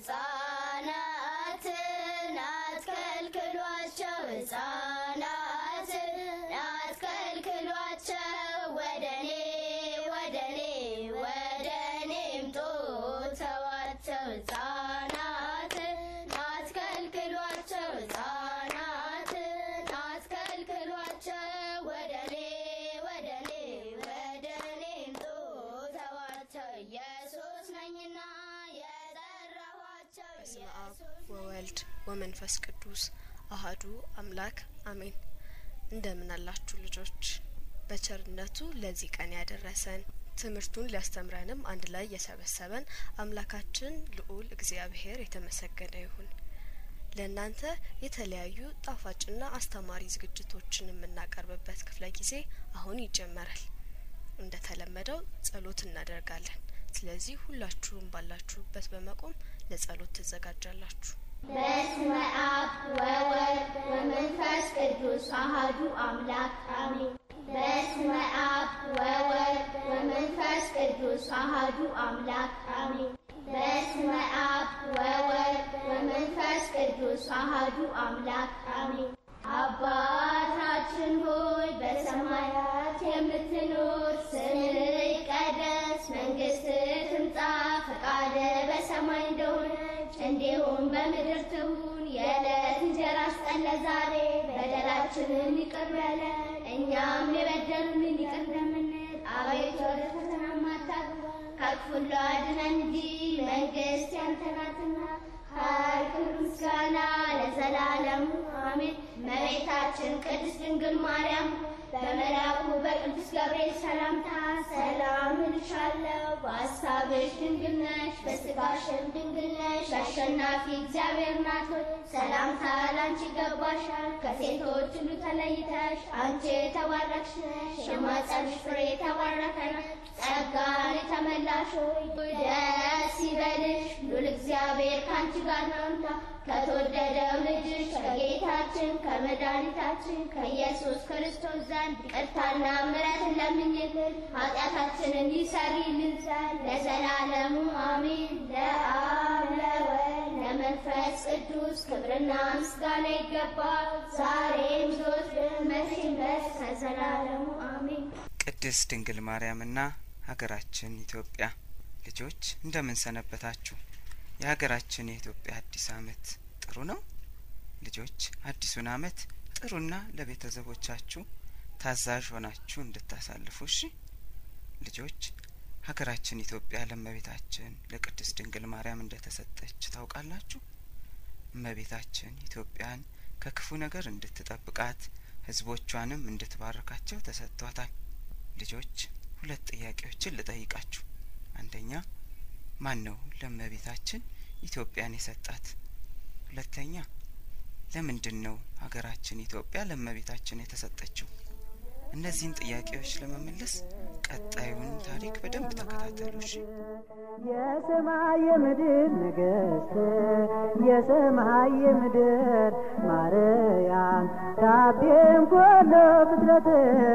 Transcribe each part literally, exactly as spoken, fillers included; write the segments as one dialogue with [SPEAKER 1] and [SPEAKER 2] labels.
[SPEAKER 1] ሕፃናትን አትከልክሏቸው ሕፃናትን አትከልክሏቸው ወደኔ ወደኔ ወደኔ ምጡ ተዋቸው ሕፃናትን አትከልክሏቸው ሕፃናትን አትከልክሏቸው ወደኔ ወደኔ ወደኔ ምጡ ተዋቸው ኢየሱስ ነኝና የጠራኋቸው
[SPEAKER 2] በስመ አብ ወወልድ ወመንፈስ ቅዱስ አሐዱ አምላክ አሜን። እንደምን አላችሁ ልጆች? በቸርነቱ ለዚህ ቀን ያደረሰን ትምህርቱን ሊያስተምረንም አንድ ላይ የሰበሰበን አምላካችን ልዑል እግዚአብሔር የተመሰገነ ይሁን። ለእናንተ የተለያዩ ጣፋጭና አስተማሪ ዝግጅቶችን የምናቀርብበት ክፍለ ጊዜ አሁን ይጀመራል። እንደተለመደው ጸሎት እናደርጋለን። ስለዚህ ሁላችሁም ባላችሁበት በመቆም ለጸሎት ተዘጋጃላችሁ።
[SPEAKER 1] በስመ አብ ወወልድ ወመንፈስ ቅዱስ አሐዱ አምላክ አሜን። በስመ አብ ወወልድ ወመንፈስ ቅዱስ አሐዱ አምላክ አሜን። በስመ አብ ወወልድ ወመንፈስ ቅዱስ አሐዱ አምላክ አሜን። አባታችን ሆይ በሰማያት የምትኖር ስምህ ይቀደስ፣ መንግስትህ ትምጣ፣ ፈቃድህ በሰማይ እንደሆነች እንዲሁም በምድር ትሁን። የዕለት እንጀራችንን ስጠን ዛሬ፣ በደላችንን ይቅር በለን እኛም የበደሉንን ይቅር እንደምንል፣ አቤቱ ወደ ፈተና አታግባን ከክፉ ሁሉ አድነን እንጂ መንግስት ያንተ ናትና፣ ኃይል፣ ክብር፣ ምስጋና ለዘላለሙ አሜን። እመቤታችን ቅድስት ድንግል ማርያም በመልአኩ በቅዱስ ገብርኤል ሰላምታ ሰላም እልሻለሁ፣ በሐሳብሽ ድንግል ነሽ፣ በሥጋሽም ድንግል ነሽ። አሸናፊ እግዚአብሔር እናት ሆይ ሰላምታ ላንቺ ይገባሻል። ከሴቶች ሁሉ ተለይተሽ አንቺ የተባረክሽ ነሽ፣ የማኅፀንሽ ፍሬ የተባረከ ነው። ጸጋን የተመላሽ ሆይ ደስ ይበልሽ፣ ልዑል እግዚአብሔር ከአንቺ ጋር ነውና ከተወደደው ልጅሽ ከጌታችን ከመድኃኒታችን ከኢየሱስ ክርስቶስ ዘንድ ይቅርታና ምሕረትን ለምኝልን ኃጢአታችንን ይሰሪልን ዘንድ ለዘላለሙ አሜን። ለአብ ለወልድ ለመንፈስ ቅዱስ ክብርና ምስጋና ይገባል፣ ዛሬም ዘወትርም መቼም ድረስ ለዘላለሙ አሜን።
[SPEAKER 3] ቅድስት ድንግል ማርያምና ሀገራችን ኢትዮጵያ ልጆች እንደምን ሰነበታችሁ? የሀገራችን የኢትዮጵያ አዲስ አመት ጥሩ ነው? ልጆች አዲሱን አመት ጥሩና ለቤተሰቦቻችሁ ታዛዥ ሆናችሁ እንድታሳልፉ እሺ። ልጆች ሀገራችን ኢትዮጵያ ለእመቤታችን ለቅድስት ድንግል ማርያም እንደተሰጠች ታውቃላችሁ? እመቤታችን ኢትዮጵያን ከክፉ ነገር እንድትጠብቃት ህዝቦቿንም እንድትባርካቸው ተሰጥቷታል። ልጆች ሁለት ጥያቄዎችን ልጠይቃችሁ። አንደኛ ማን ነው ለእመቤታችን ኢትዮጵያን የሰጣት? ሁለተኛ ለምንድን ነው ሀገራችን ኢትዮጵያ ለእመቤታችን የተሰጠችው? እነዚህን ጥያቄዎች ለመመለስ ቀጣዩን ታሪክ በደንብ ተከታተሉ እሺ።
[SPEAKER 4] የሰማይ የምድር ንግሥት የሰማይ የምድር ማርያም ታቤም ኩሉ ፍጥረት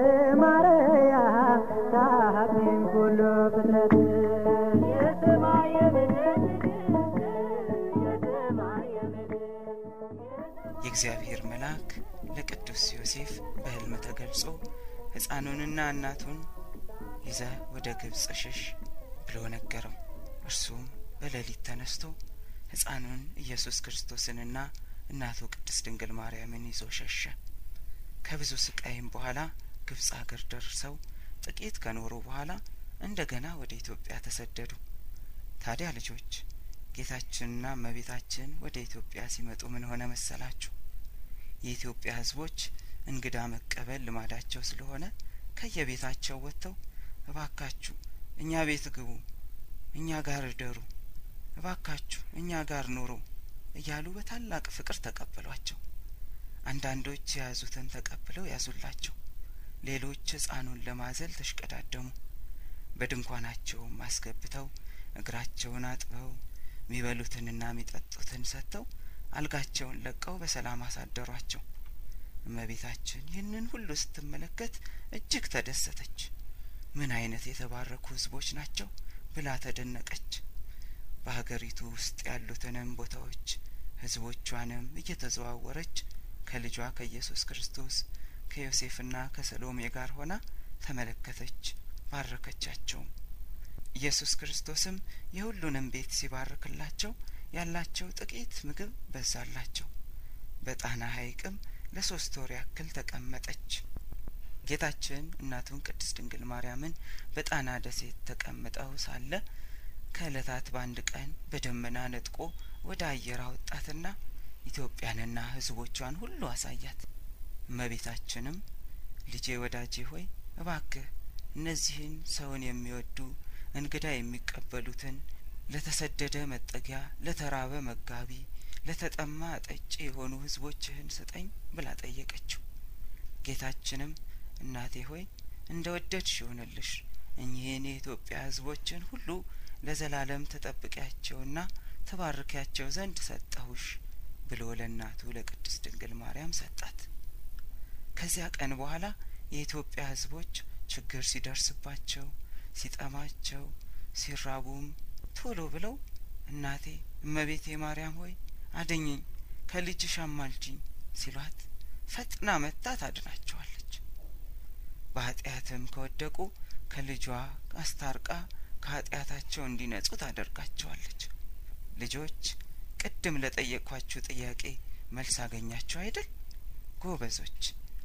[SPEAKER 4] ማርያም ታቤም ኩሉ ፍጥረት የሰማይ የምድር ንግሥት የሰማይ የምድር
[SPEAKER 3] የእግዚአብሔር መልአክ ለቅዱስ ዮሴፍ በሕልም ተገልጾ ሕፃኑንና እናቱን ይዘህ ወደ ግብጽ ሽሽ ብሎ ነገረው። እርሱም በሌሊት ተነስቶ ሕፃኑን ኢየሱስ ክርስቶስንና እናቱ ቅድስት ድንግል ማርያምን ይዞ ሸሸ። ከብዙ ስቃይም በኋላ ግብጽ አገር ደርሰው ጥቂት ከኖሩ በኋላ እንደገና ወደ ኢትዮጵያ ተሰደዱ። ታዲያ ልጆች ጌታችንና እመቤታችን ወደ ኢትዮጵያ ሲመጡ ምን ሆነ መሰላችሁ? የኢትዮጵያ ሕዝቦች እንግዳ መቀበል ልማዳቸው ስለሆነ ከየቤታቸው ወጥተው እባካችሁ እኛ ቤት ግቡ፣ እኛ ጋር እደሩ፣ እባካችሁ እኛ ጋር ኑሩ እያሉ በታላቅ ፍቅር ተቀበሏቸው። አንዳንዶች የያዙትን ተቀብለው ያዙላቸው፣ ሌሎች ሕፃኑን ለማዘል ተሽቀዳደሙ። በድንኳናቸውም አስገብተው እግራቸውን አጥበው ሚበሉትንና ሚጠጡትን ሰጥተው አልጋቸውን ለቀው በሰላም አሳደሯቸው። እመቤታችን ይህንን ሁሉ ስትመለከት እጅግ ተደሰተች። ምን አይነት የተባረኩ ሕዝቦች ናቸው ብላ ተደነቀች። በሀገሪቱ ውስጥ ያሉትንም ቦታዎች ህዝቦቿንም እየተዘዋወረች ከልጇ ከኢየሱስ ክርስቶስ ከዮሴፍና ከሰሎሜ ጋር ሆና ተመለከተች፣ ባረከቻቸው። ኢየሱስ ክርስቶስም የሁሉንም ቤት ሲባርክላቸው ያላቸው ጥቂት ምግብ በዛላቸው። በጣና ሐይቅም ለሶስት ወር ያክል ተቀመጠች። ጌታችን እናቱን ቅድስት ድንግል ማርያምን በጣና ደሴት ተቀምጠው ሳለ ከዕለታት በአንድ ቀን በደመና ነጥቆ ወደ አየር አወጣትና ኢትዮጵያንና ህዝቦቿን ሁሉ አሳያት። እመቤታችንም ልጄ ወዳጄ ሆይ እባክህ እነዚህን ሰውን የሚወዱ እንግዳ የሚቀበሉትን ለተሰደደ መጠጊያ፣ ለተራበ መጋቢ፣ ለተጠማ ጠጪ የሆኑ ህዝቦችህን ስጠኝ ብላ ጠየቀችው። ጌታችንም እናቴ ሆይ እንደ ወደድሽ ይሁንልሽ፣ እኚህን የኢትዮጵያ ህዝቦችን ሁሉ ለዘላለም ተጠብቂያቸውና ተባርኪያቸው ዘንድ ሰጠሁሽ ብሎ ለእናቱ ለቅድስት ድንግል ማርያም ሰጣት። ከዚያ ቀን በኋላ የኢትዮጵያ ህዝቦች ችግር ሲደርስባቸው፣ ሲጠማቸው፣ ሲራቡም ቶሎ ብለው እናቴ እመቤቴ ማርያም ሆይ አድኝኝ፣ ከልጅሽ አማልጂኝ ሲሏት ፈጥና መጥታ ታድናቸዋለች። በኃጢአትም ከወደቁ ከልጇ አስታርቃ ከኃጢአታቸው እንዲነጹ ታደርጋቸዋለች። ልጆች ቅድም ለጠየቅኳችሁ ጥያቄ መልስ አገኛችሁ አይደል? ጎበዞች።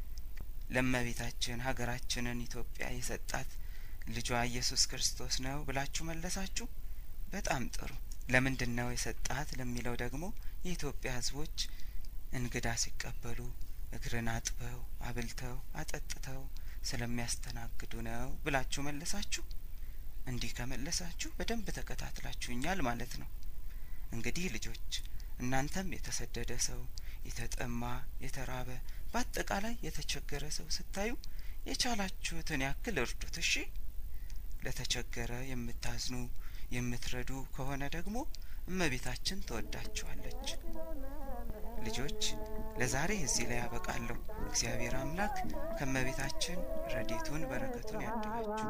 [SPEAKER 3] ለእመቤታችን ሀገራችንን ኢትዮጵያ የሰጣት ልጇ ኢየሱስ ክርስቶስ ነው ብላችሁ መለሳችሁ። በጣም ጥሩ። ለምንድን ነው የሰጣት ለሚለው ደግሞ የኢትዮጵያ ህዝቦች እንግዳ ሲቀበሉ እግርን አጥበው አብልተው አጠጥተው ስለሚያስተናግዱ ነው ብላችሁ መለሳችሁ። እንዲህ ከመለሳችሁ በደንብ ተከታትላችሁኛል ማለት ነው። እንግዲህ ልጆች እናንተም የተሰደደ ሰው፣ የተጠማ፣ የተራበ፣ በአጠቃላይ የተቸገረ ሰው ስታዩ የቻላችሁትን ያክል እርዱት። እሺ? ለተቸገረ የምታዝኑ የምትረዱ ከሆነ ደግሞ እመቤታችን ትወዳችኋለች። ልጆች ለዛሬ እዚህ ላይ ያበቃለሁ። እግዚአብሔር አምላክ ከእመቤታችን ረድኤቱን በረከቱን ያድላችሁ።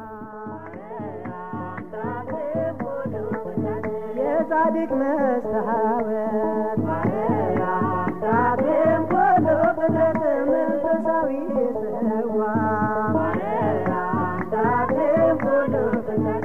[SPEAKER 4] የጻድቅ መስታወት ማርያም ዳግም ሁሉ ፍጥረት መንፈሳዊ ጽዋ ማርያም ዳግም ሁሉ ፍጥረት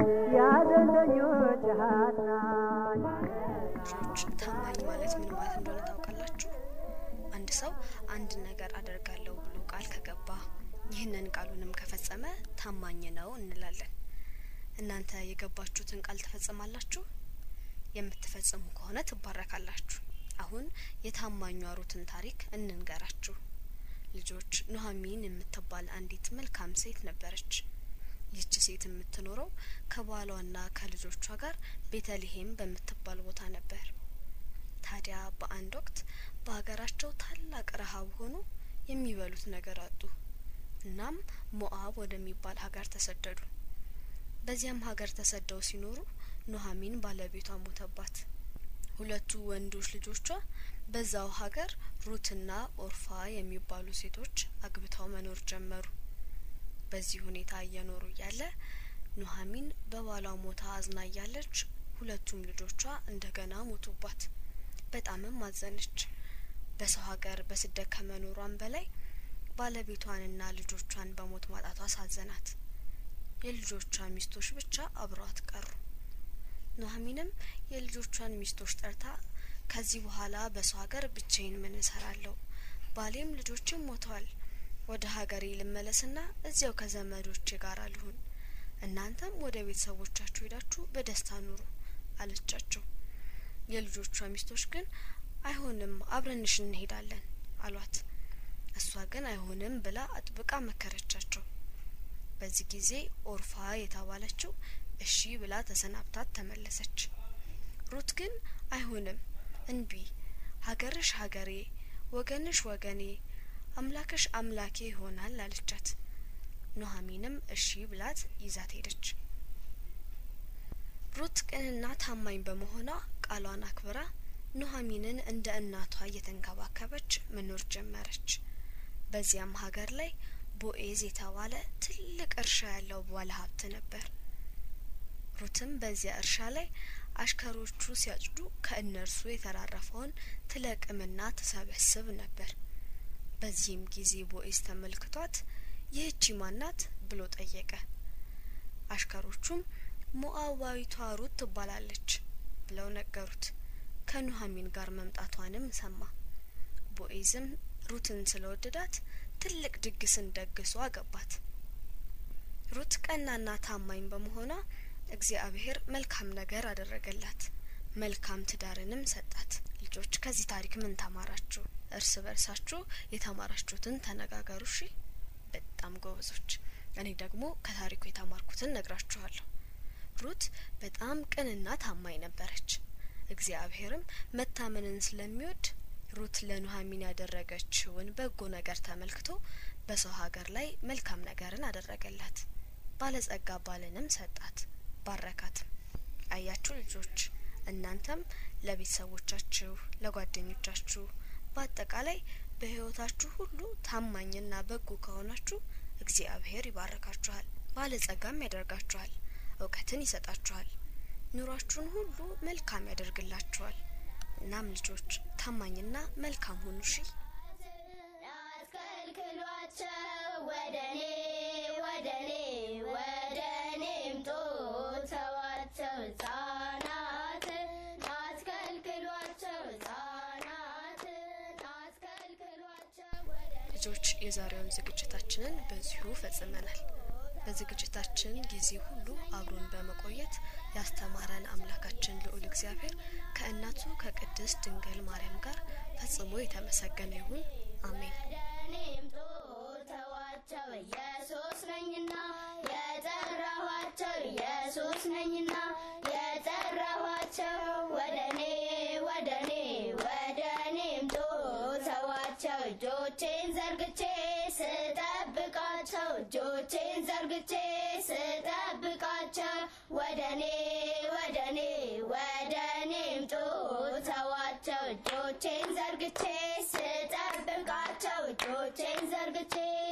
[SPEAKER 4] ያዘንተኞች ሀጥናን።
[SPEAKER 2] ልጆች ታማኝ ማለት ምን ማለት እንደሆነ ታውቃላችሁ? አንድ ሰው አንድ ነገር አደርጋለሁ ብሎ ቃል ከገባ ይህንን ቃሉንም ከፈጸመ ታማኝ ነው እንላለን። እናንተ የገባችሁትን ቃል ትፈጽማላችሁ? የምትፈጽሙ ከሆነ ትባረካላችሁ። አሁን የታማኟ ሩትን ታሪክ እንንገራችሁ። ልጆች ኑሐሚን የምትባል አንዲት መልካም ሴት ነበረች። ይህች ሴት የምትኖረው ከባሏና ከልጆቿ ጋር ቤተልሔም በምትባል ቦታ ነበር። ታዲያ በአንድ ወቅት በሀገራቸው ታላቅ ረሃብ ሆኖ የሚበሉት ነገር አጡ። እናም ሞአብ ወደሚባል ሀገር ተሰደዱ። በዚያም ሀገር ተሰደው ሲኖሩ ኑሐሚን ባለቤቷ ሞተባት። ሁለቱ ወንዶች ልጆቿ በዛው ሀገር ሩትና ኦርፋ የሚባሉ ሴቶች አግብተው መኖር ጀመሩ። በዚህ ሁኔታ እየኖሩ ያለ ኑሐሚን በባሏ ሞታ አዝና ያለች ሁለቱም ልጆቿ እንደገና ሞቱባት። በጣምም አዘነች። በሰው ሀገር በስደት ከመኖሯን በላይ ባለቤቷንና ልጆቿን በሞት ማጣቷ ሳዘናት። የልጆቿ ሚስቶች ብቻ አብረዋት ቀሩ። ኑሐሚንም የልጆቿን ሚስቶች ጠርታ ከዚህ በኋላ በሰው ሀገር ብቻዬን ምን እሰራለሁ? ባሌም ልጆችም ሞተዋል። ወደ ሀገሬ ልመለስና እዚያው ከዘመዶቼ ጋር ልሁን። እናንተም ወደ ቤተሰቦቻችሁ ሄዳችሁ በደስታ ኑሩ አለቻቸው። የልጆቿ ሚስቶች ግን አይሆንም፣ አብረንሽ እንሄዳለን አሏት። እሷ ግን አይሆንም ብላ አጥብቃ መከረቻቸው። በዚህ ጊዜ ኦርፋ የተባለችው እሺ ብላ ተሰናብታት ተመለሰች። ሩት ግን አይሆንም፣ እንቢ፣ ሀገርሽ ሀገሬ፣ ወገንሽ ወገኔ፣ አምላክሽ አምላኬ ይሆናል አለቻት። ኑሐሚንም እሺ ብላት ይዛት ሄደች። ሩት ቅንና ታማኝ በመሆኗ ቃሏን አክብራ ኑሐሚንን እንደ እናቷ እየተንከባከበች መኖር ጀመረች። በዚያም ሀገር ላይ ቦኤዝ የተባለ ትልቅ እርሻ ያለው ባለ ሀብት ነበር። ሩትም በዚያ እርሻ ላይ አሽከሮቹ ሲያጭዱ ከእነርሱ የተራረፈውን ትለቅምና ተሰበስብ ነበር። በዚህም ጊዜ ቦዔዝ ተመልክቷት ይህቺ ማናት ብሎ ጠየቀ። አሽከሮቹም ሞዓባዊቷ ሩት ትባላለች ብለው ነገሩት። ከኑኃሚን ጋር መምጣቷንም ሰማ። ቦዔዝም ሩትን ስለወደዳት ትልቅ ድግስን ደግሶ አገባት። ሩት ቀናና ታማኝ በመሆኗ እግዚአብሔር መልካም ነገር አደረገላት፣ መልካም ትዳርንም ሰጣት። ልጆች ከዚህ ታሪክ ምን ተማራችሁ? እርስ በርሳችሁ የተማራችሁትን ተነጋገሩ። እሺ፣ በጣም ጎበዞች። እኔ ደግሞ ከታሪኩ የተማርኩትን ነግራችኋለሁ። ሩት በጣም ቅንና ታማኝ ነበረች። እግዚአብሔርም መታመንን ስለሚወድ ሩት ለኑኃሚን ያደረገችውን በጎ ነገር ተመልክቶ በሰው ሀገር ላይ መልካም ነገርን አደረገላት። ባለጸጋ ባልንም ሰጣት፣ ባረካትም። አያችሁ ልጆች፣ እናንተም ለቤተሰቦቻችሁ፣ ለጓደኞቻችሁ፣ በአጠቃላይ በህይወታችሁ ሁሉ ታማኝና በጎ ከሆናችሁ እግዚአብሔር ይባርካችኋል፣ ባለጸጋም ያደርጋችኋል፣ እውቀትን ይሰጣችኋል፣ ኑሯችሁን ሁሉ መልካም ያደርግላችኋል። እናም ልጆች ታማኝና መልካም ሁኑ። እሺ፣
[SPEAKER 1] አትከልክሏቸው ወደኔ ወደኔ ወደኔ ምጡ ተዋቸው ሕፃናትን አትከልክሏቸው ሕፃናትን አትከልክሏቸው ወደኔ።
[SPEAKER 2] ልጆች የዛሬውን ዝግጅታችንን በዚሁ ፈጽመናል። በዝግጅታችን ጊዜ ሁሉ አብሮን በመቆየት ያስተማረን አምላካችን ልዑል እግዚአብሔር ከእናቱ ከቅድስት ድንግል ማርያም ጋር ፈጽሞ የተመሰገነ ይሁን። አሜን።
[SPEAKER 1] ወደኔም ተዋቸው ኢየሱስ ነኝና የጠራኋቸው ኢየሱስ ነኝና የጠራኋቸው ወደኔ ወደኔ ወደኔም ተዋቸው እጆቼን ዘርግቼ ስጠብቃቸው እጆቼን ዘርግቼ ስጠብቃቸው ወደኔ ወደኔ ወደኔም ተዋቸው እጆቼን ዘርግቼ ስጠብቃቸው እጆቼን ዘርግቼ